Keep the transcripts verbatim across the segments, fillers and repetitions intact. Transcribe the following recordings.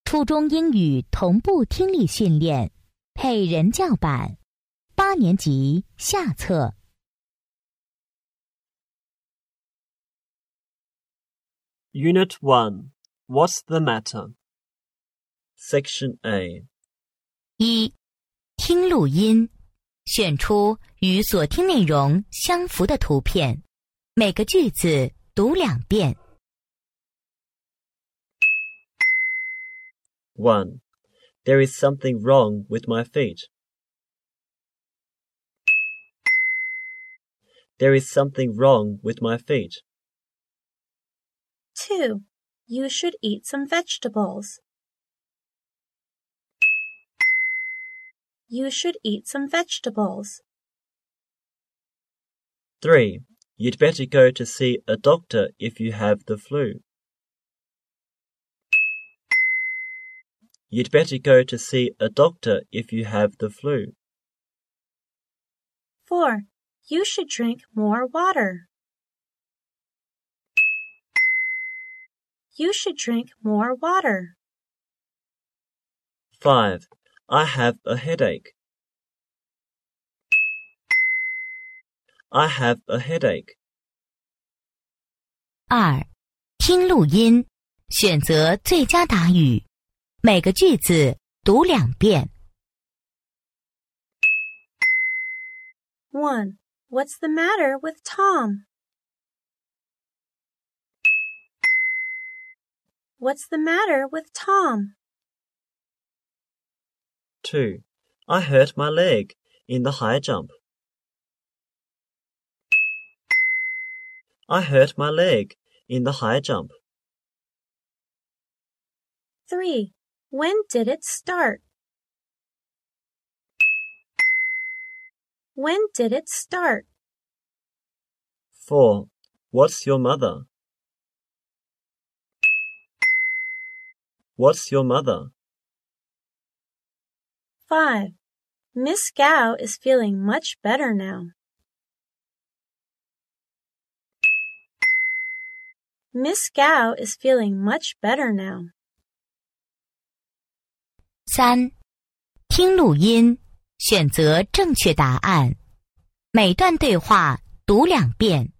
初中英语同步听力训练，配人教版，八年级下册。 Unit one. What's the matter? Section A. 一、听录音，选出与所听内容相符的图片，每个句子读两遍。 one. There is something wrong with my feet. There is something wrong with my feet. two. You should eat some vegetables. You should eat some vegetables. three. You'd better go to see a doctor if you have the flu. You'd better go to see a doctor if you have the flu. four. You should drink more water. You should drink more water. five. I have a headache. I have a headache. 二、听录音，选择最佳答语，每个句子读两遍。 one. What's the matter with Tom? What's the matter with Tom? two. I hurt my leg in the high jump. I hurt my leg in the high jump. three. When did it start? When did it start? four. What's your mother? What's your mother? five. Miss Gao is feeling much better now. Miss Gao is feeling much better now. 三、听录音，选择正确答案，每段对话读两遍。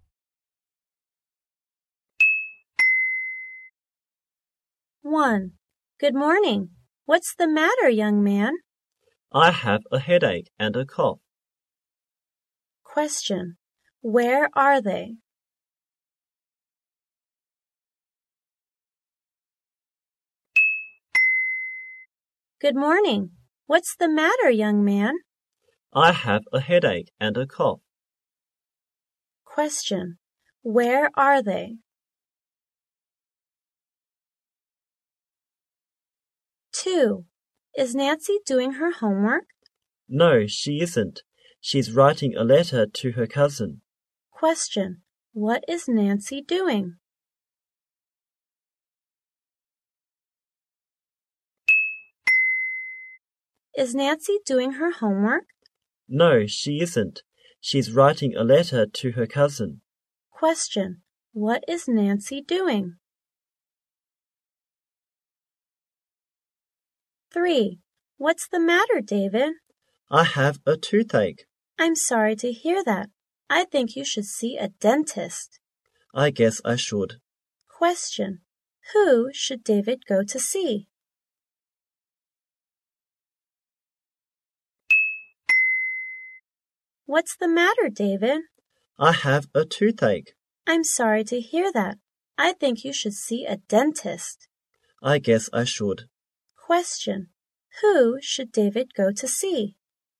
one. Good morning. What's the matter, young man? I have a headache and a cough. Question. Where are they? Good morning. What's the matter, young man? I have a headache and a cough. Question. Where are they? two. Is Nancy doing her homework? No, she isn't. She's writing a letter to her cousin. Question. What is Nancy doing? Is Nancy doing her homework? No, she isn't. She's writing a letter to her cousin. Question. What is Nancy doing? three. What's the matter, David? I have a toothache. I'm sorry to hear that. I think you should see a dentist. I guess I should. Question. Who should David go to see? What's the matter, David? I have a toothache. I'm sorry to hear that. I think you should see a dentist. I guess I should. Question. Who should David go to see?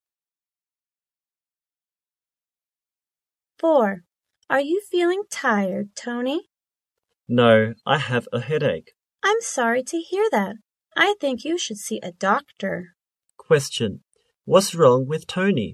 four. Are you feeling tired, Tony? No, I have a headache. I'm sorry to hear that. I think you should see a doctor. Question. What's wrong with Tony?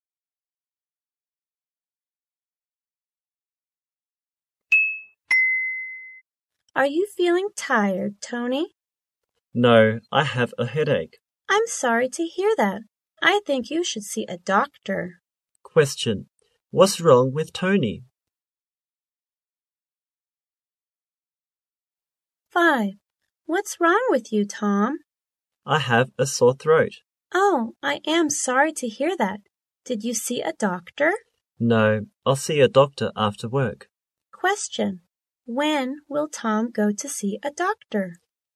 Are you feeling tired, Tony? No, I have a headache. I'm sorry to hear that. I think you should see a doctor. Question. What's wrong with Tony? five. What's wrong with you, Tom? I have a sore throat. Oh, I am sorry to hear that. Did you see a doctor? No, I'll see a doctor after work. Question. When will Tom go to see a doctor?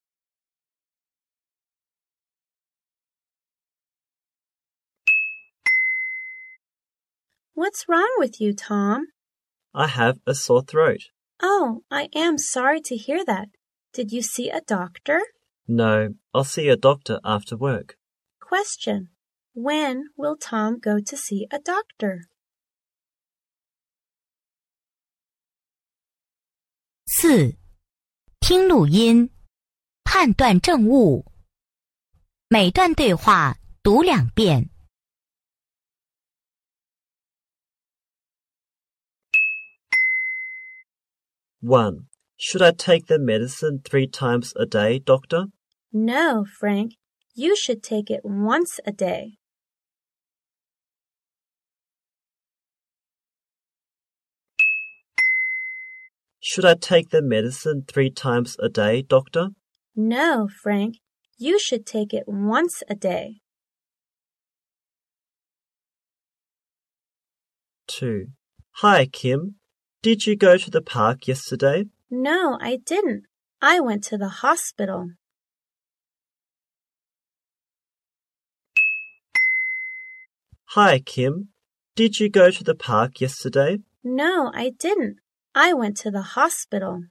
What's wrong with you, Tom? I have a sore throat. Oh, I am sorry to hear that. Did you see a doctor? No, I'll see a doctor after work. Question. When will Tom go to see a doctor? 四、听录音，判断正误。每段对话读两遍。 one. Should I take the medicine three times a day, doctor? No, Frank. You should take it once a day. Should I take the medicine three times a day, doctor? No, Frank. You should take it once a day. two. Hi, Kim. Did you go to the park yesterday? No, I didn't. I went to the hospital. Hi, Kim. Did you go to the park yesterday? No, I didn't. I went to the hospital.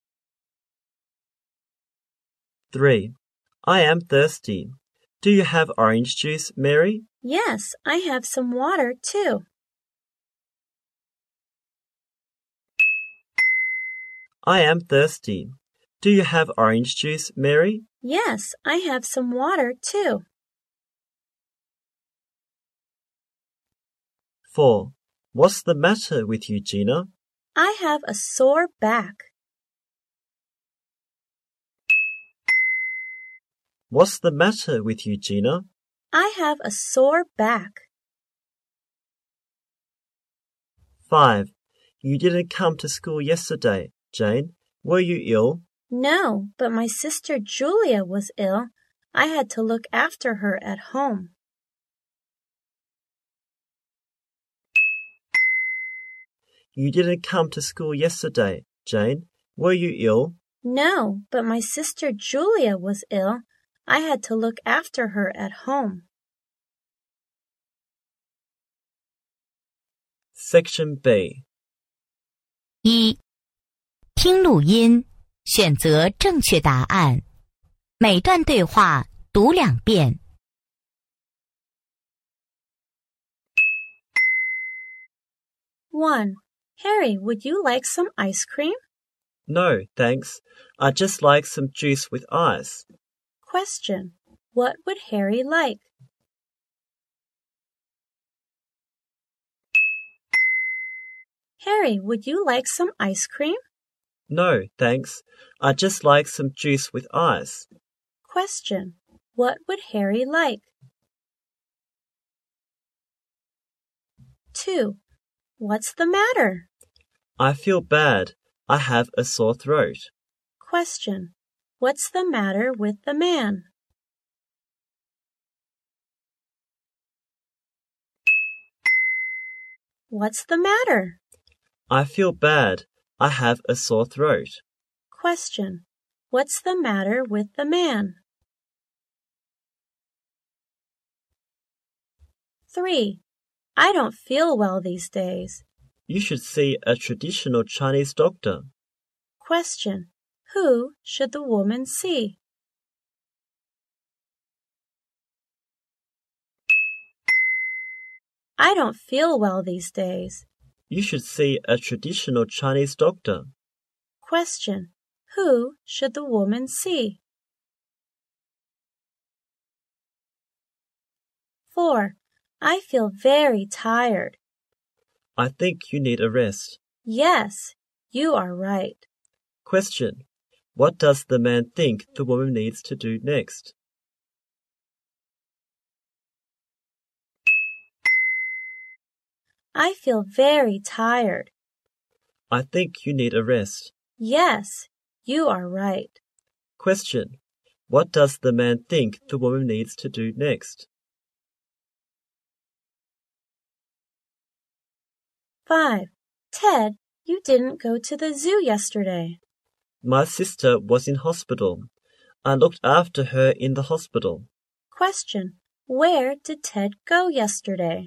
three. I am thirsty. Do you have orange juice, Mary? Yes, I have some water too. I am thirsty. Do you have orange juice, Mary? Yes, I have some water too. four. What's the matter with you, Gina? I have a sore back. What's the matter with you, Gina? I have a sore back. five. You didn't come to school yesterday, Jane. Were you ill? No, but my sister Julia was ill. I had to look after her at home. You didn't come to school yesterday, Jane. Were you ill? No, but my sister Julia was ill. I had to look after her at home. Section B. 一、听录音，选择正确答案。每段对话读两遍。 one. Harry, would you like some ice cream? No, thanks. I just like some juice with ice. Question. What would Harry like? Harry, would you like some ice cream? No, thanks. I just like some juice with ice. Question. What would Harry like? two. What's the matter? I feel bad. I have a sore throat. Question. What's the matter with the man? What's the matter? I feel bad. I have a sore throat. Question. What's the matter with the man? three. I don't feel well these days. You should see a traditional Chinese doctor. Question. Who should the woman see? I don't feel well these days. You should see a traditional Chinese doctor. Question. Who should the woman see? four. I feel very tired. I think you need a rest. Yes, you are right. Question. What does the man think the woman needs to do next? I feel very tired. I think you need a rest. Yes, you are right. Question. What does the man think the woman needs to do next? five. Ted, you didn't go to the zoo yesterday. My sister was in hospital. I looked after her in the hospital. Question. Where did Ted go yesterday?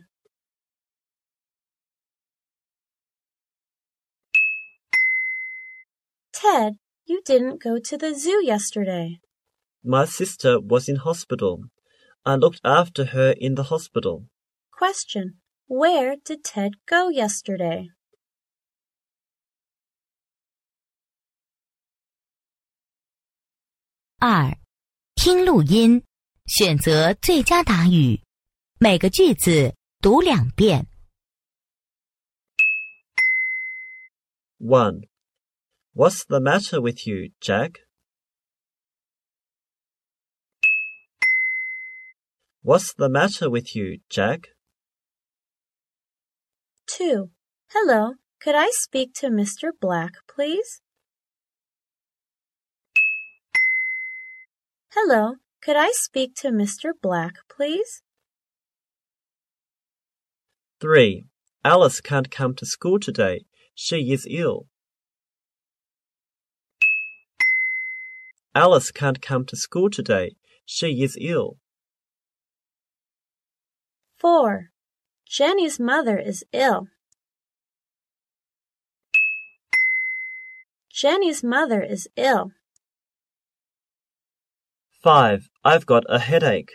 Ted, you didn't go to the zoo yesterday. My sister was in hospital. I looked after her in the hospital. Question. Where did Ted go yesterday? 二、听录音，选择最佳答语，每个句子读两遍。 one. What's the matter with you, Jack? What's the matter with you, Jack? two. Hello, could I speak to Mister Black, please? Hello, could I speak to Mister Black, please? three. Alice can't come to school today. She is ill. Alice can't come to school today. She is ill. four. Jenny's mother is ill. Jenny's mother is ill. five. I've got a headache.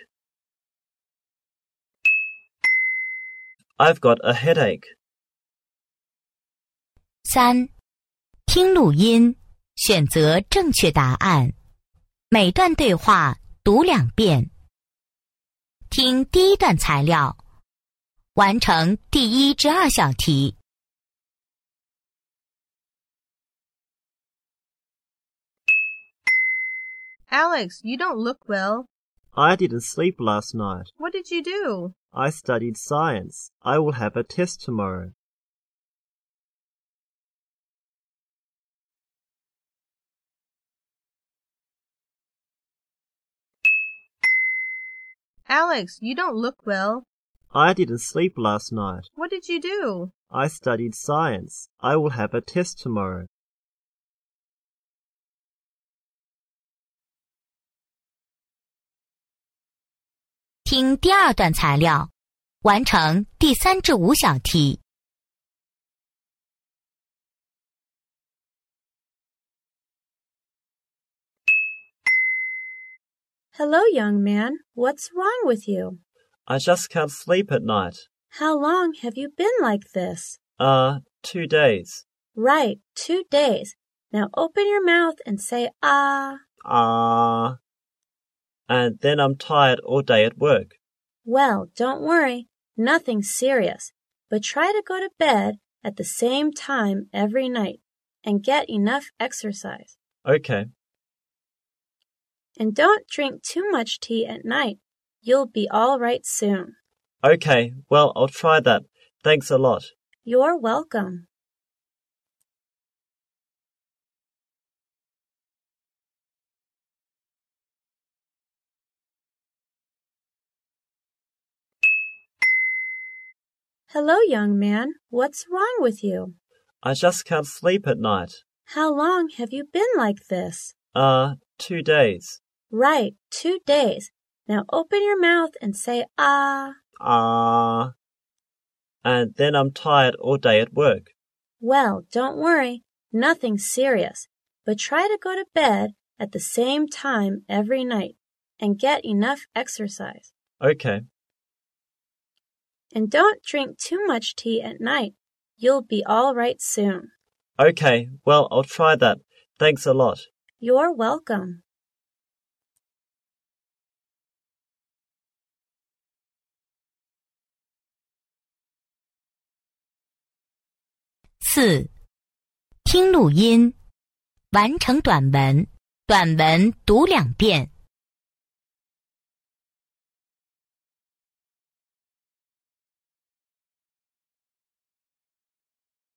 I've got a headache. 三、听录音，选择正确答案，每段对话读两遍。听第一段材料，完成第一至二小题。 Alex, you don't look well. I didn't sleep last night. What did you do? I studied science. I will have a test tomorrow. Alex, you don't look well. I didn't sleep last night. What did you do? I studied science. I will have a test tomorrow. 听第二段材料，完成第三至五小题。 Hello, young man. What's wrong with you? I just can't sleep at night. How long have you been like this? Uh, two days. Right, two days. Now open your mouth and say ah. Ah. And then I'm tired all day at work. Well, don't worry. Nothing serious. But try to go to bed at the same time every night and get enough exercise. Okay. And don't drink too much tea at night. You'll be all right soon. Okay, well, I'll try that. Thanks a lot. You're welcome. Hello, young man. What's wrong with you? I just can't sleep at night. How long have you been like this? Uh, two days. Right, two days. Now open your mouth and say ah. Ah. And then I'm tired all day at work. Well, don't worry. Nothing serious. But try to go to bed at the same time every night and get enough exercise. Okay. And don't drink too much tea at night. You'll be all right soon. Okay, well, I'll try that. Thanks a lot. You're welcome. 四、听录音，完成短文，短文读两遍。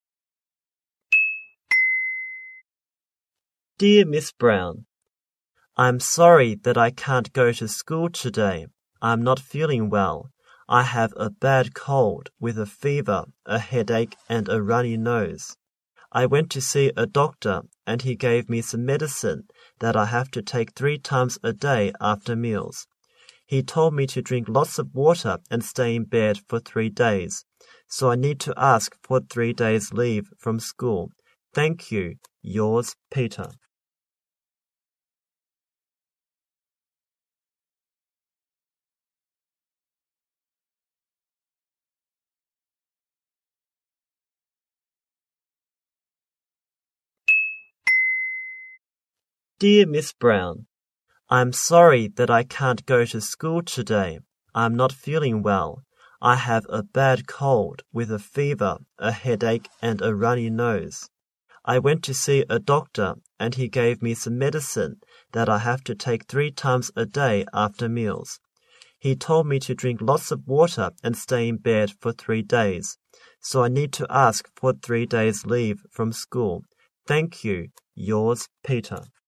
Dear Miss Brown, I'm sorry that I can't go to school today. I'm not feeling well. I have a bad cold with a fever, a headache, and a runny nose. I went to see a doctor and he gave me some medicine that I have to take three times a day after meals. He told me to drink lots of water and stay in bed for three days. So I need to ask for three days leave from school. Thank you. Yours, Peter. Dear Miss Brown, I'm sorry that I can't go to school today. I'm not feeling well. I have a bad cold with a fever, a headache, and a runny nose. I went to see a doctor and he gave me some medicine that I have to take three times a day after meals. He told me to drink lots of water and stay in bed for three days. So I need to ask for three days leave from school. Thank you. Yours, Peter.